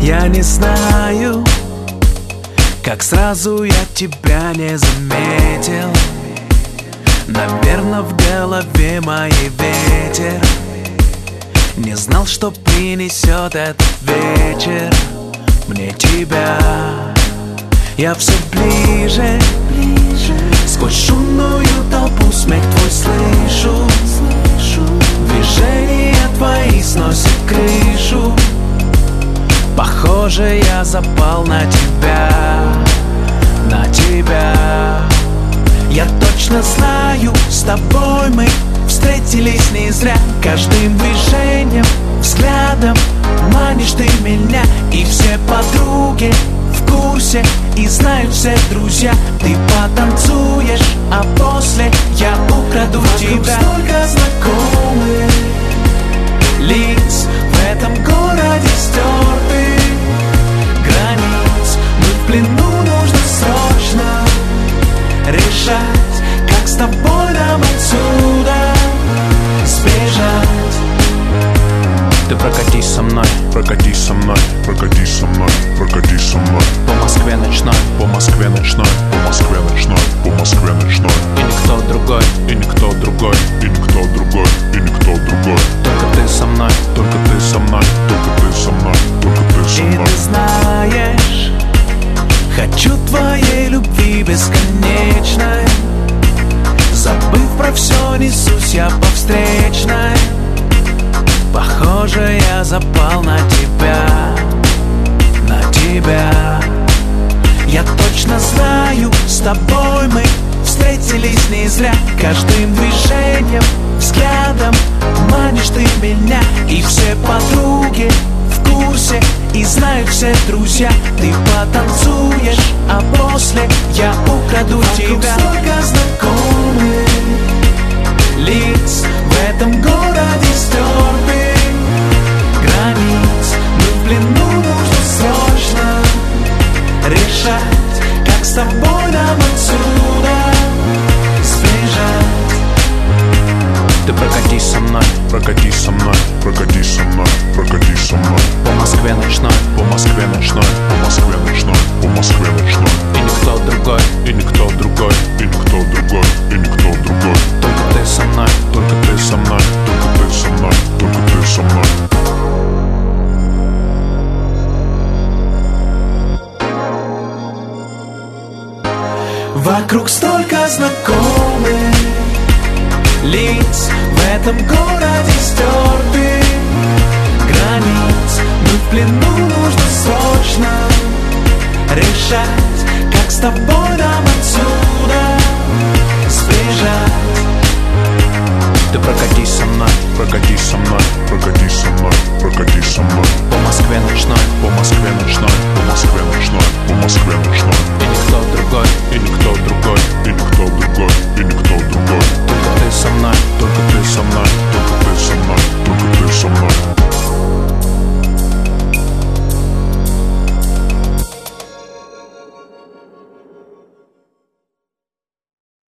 Я не знаю, как сразу я тебя не заметил. Наверно, в голове моей ветер. Не знал, что принесет этот вечер мне тебя. Я все ближе, сквозь шумную толпу смех твой слышу. Движения твои сносят крышу. Похоже, я запал на тебя, на тебя. Я точно знаю, с тобой мы встретились не зря. Каждым движением, взглядом манишь ты меня. И все подруги в курсе, и знают все друзья. Ты потанцуешь, а после я украду тебя. Вокруг столько знакомых лиц, в этом городе стертых границ. Мы в плену, нужно срочно решать, как с тобой нам отсюда сбежать. Ты прокатись со мной, прокатись со мной, прокатись со мной, прокатись со мной. По Москве ночной, по Москве ночной, по Москве ночной, по Москве ночной. И никто другой, и никто другой, и никто другой, и никто другой. Только ты со мной, только ты со мной, только ты со мной, только ты со мной. И ты знаешь, хочу твоей любви бесконечной. Забыв про все, несусь я по встречной. Похоже, я запал на тебя, на тебя. Я точно знаю, с тобой мы встретились не зря. Каждым движением, взглядом манишь ты меня. И все подруги в курсе, и знают все друзья. Ты потанцуешь, а после я украду тебя. Вокруг столько знакомых лиц, в этом городе стертых границ. Мы в плену, нужно срочно решать, как с тобой нам отсюда сбежать. Ты прокатись со мной, прокатись со мной, прокатись со мной, прокатись со мной. По Москве ночной, по Москве ночной, по Москве ночной, по Москве ночной. И никто другой, и никто другой, и никто другой, и никто другой. Только ты со мной, только ты со мной, только ты со мной, только ты со мной. Вокруг столько знакомых лиц, в этом городе стертых границ. Мы в плену, нужно срочно решать, как с тобой нам отсюда сбежать. Ты прокатись со мной, прокатись со мной, прокатись со мной, прокатись со мной. По Москве ночной, по Москве ночной, по Москве ночной, по Москве ночной.